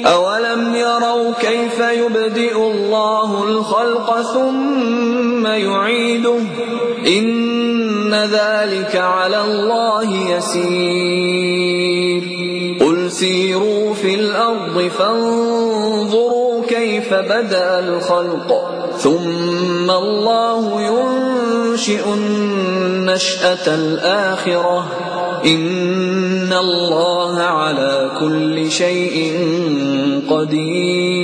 أولم يروا كيف يبدئ الله الخلق ثم يعيده إن ذلك على الله يسير قل سيروا في الأرض فانظروا كيف بدأ الخلق ثم الله ينشئ النشأة الآخرة إن الله على كل شيء قدير